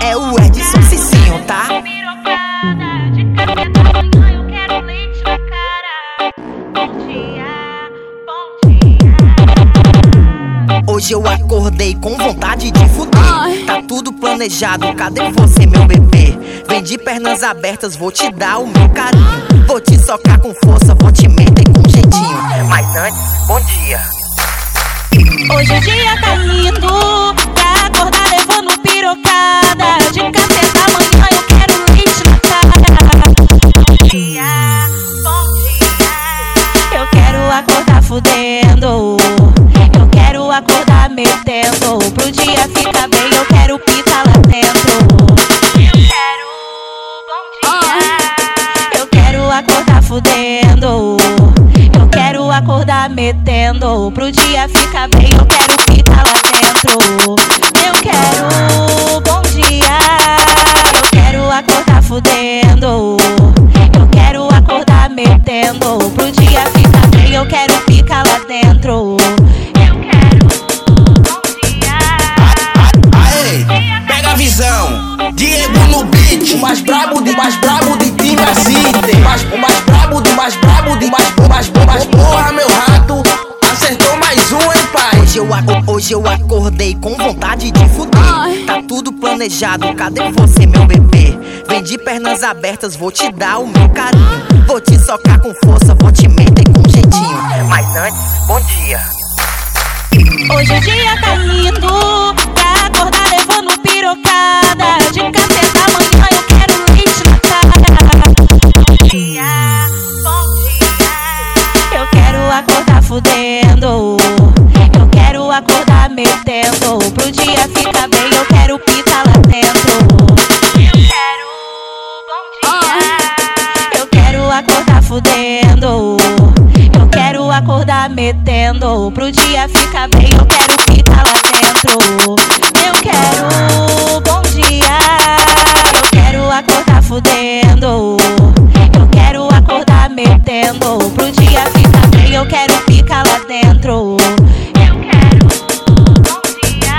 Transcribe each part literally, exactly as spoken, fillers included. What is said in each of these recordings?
É o Edson Cicinho, tá? Pirocada de café da manhã, eu quero leite na cara. Bom dia, bom dia. Hoje eu acordei com vontade de fuder. Tá tudo planejado, cadê você, meu bebê? Vem de pernas abertas, vou te dar o meu carinho. Vou te socar com força, vou te meter com jeitinho. Mas antes, bom dia. Hoje o dia tá lindo, pra acordar levando pirocada de café da manhã, eu quero leite na cara. Bom dia, bom dia. Eu quero acordar fudendo, eu quero acordar metendo. Pro dia ficar bem, eu quero pica lá dentro. Eu quero, bom dia. Eu quero acordar fudendo, eu quero acordar metendo. Pro dia ficar bem, eu quero pica lá dentro. Eu quero, bom dia. Eu quero acordar fudendo, eu quero acordar metendo. Pro dia ficar bem, eu quero pica lá dentro. Eu quero, bom dia. Aê, pega a visão, Diego no beat. O mais brabo de mais brabo de time City. O mais, o mais brabo de mais brabo de mais, mais, mais, porra, meu rato. Acertou mais um, hein, pai? Hoje eu, hoje eu acordei com vontade de fuder. Tá tudo planejado, cadê você, meu bebê? Vem de pernas abertas, vou te dar o meu carinho. Vou te socar com força, vou te meter com jeitinho. Mas antes, bom dia. Hoje o dia tá lindo, pra acordar levando pirocada de café da manhã, eu quero leite na cara. Bom dia, bom dia. Eu quero acordar fudendo, eu quero acordar metendo. Pro dia ficar bem, eu quero pica lá dentro. Eu quero, bom dia. Eu quero acordar fudendo, eu quero acordar metendo. Pro dia ficar bem, eu quero pica lá dentro. Eu quero, bom dia. Eu quero acordar fudendo, eu quero acordar metendo. Pro dia ficar bem, eu quero pica lá dentro. Eu quero, bom dia.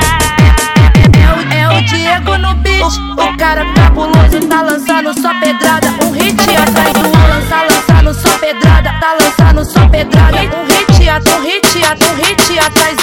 É o, é o Diego no beat, o cara cabuloso tá lançando só pedrada. Um hit atrás do outro, lança, lançando só pedrada. Tá lançando só pedrada. Um hit, um hit, um hit atrás